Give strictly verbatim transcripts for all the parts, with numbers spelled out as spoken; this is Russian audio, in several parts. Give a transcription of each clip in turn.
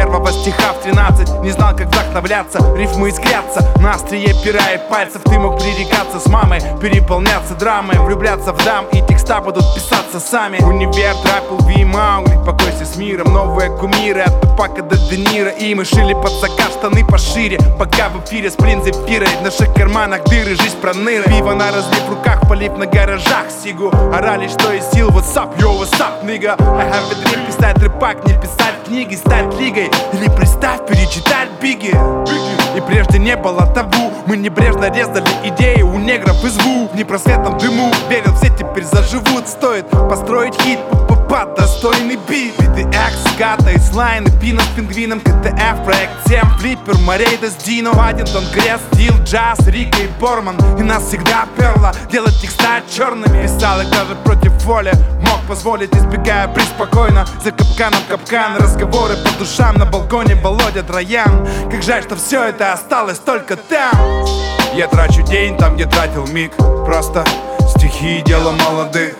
первого стиха в тринадцать. Не знал, как вдохновляться, рифмы искрятся на острие пера и пальцев. Ты мог пререкаться с мамой, переполняться драмой, влюбляться в дам, и текста будут писаться сами. Универ, Трапл, Ви, Маугли, покойся с миром. Новые кумиры от Тупака до Де Ниро. И мы шили под заказ штаны пошире, пока в эфире сплин зефира. В наших карманах дыры, жизнь проныры. Пиво на разлив в руках, полив на гаражах сигу. Орали, что из сил, what's up, yo, what's up, nigga. I have a dream, писать рэпак, не писать книги, стать лигой. Или представь, перечитать Бигги. И прежде не было табу, мы небрежно резали идеи у негров из ВУ. В непросветном дыму, верил, все теперь заживут. Стоит построить хит, под достойный бит. Биты X, Гата, Ислайн и Пина с пингвином. КТФ, проект семь, Флиппер, Морейда с Дино, Паддингтон, Гресс, Стил, Джаз, Рика и Борман. И нас всегда перло делать текста черными. Писал их даже против воли, мог позволить, избегая преспокойно. За капканом капкан, разговоры по душам на балконе. Володя Троян, как жаль, что все это осталось только там. Я трачу день там, где тратил миг. Просто стихи — дело молодых.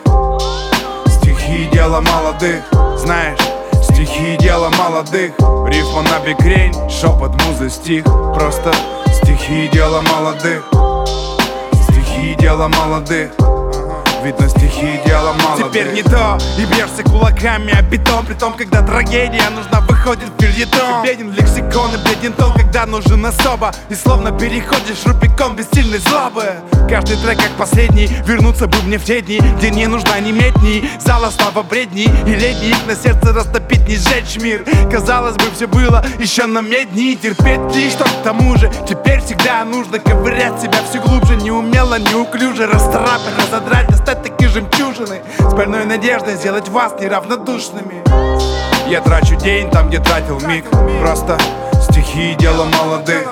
Стихи — дело молодых. Знаешь, стихи — дело молодых. Рифма на бикрень, шепот музы стих. Просто стихи — дело молодых. Стихи — дело молодых. Видно, стихи — дело молодых. Теперь не то, и бьешься кулаками о бетон. Притом, когда трагедия нужна, выходит в фельетон. Беден лексикон и беден тон, когда нужен особо. И словно переходишь Рубикон бессильной злобы. Каждый трек как последний, вернуться бы мне в те дни, где не нужна ни медь, ни зала, слава бредни. И летний их на сердце растопить, не сжечь мир. Казалось бы, все было еще на медни. Терпеть ли, что к тому же теперь всегда нужно ковырять себя все глубже. Неумело, неуклюже расцарапать, разодрать, достать такие жемчужины, с больной надеждой сделать вас неравнодушными. Я трачу день там, где тратил миг. Просто стихи — дело молодых.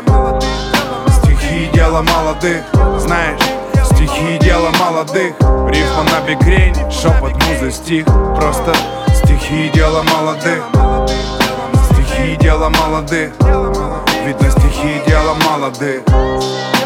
Стихи — дело молодых. Знаешь, стихи — дело молодых. Рифма на бикрень, шепот музы стих. Просто стихи — дело молодых. Стихи — дело молодых. Видно, стихи — дело молодых.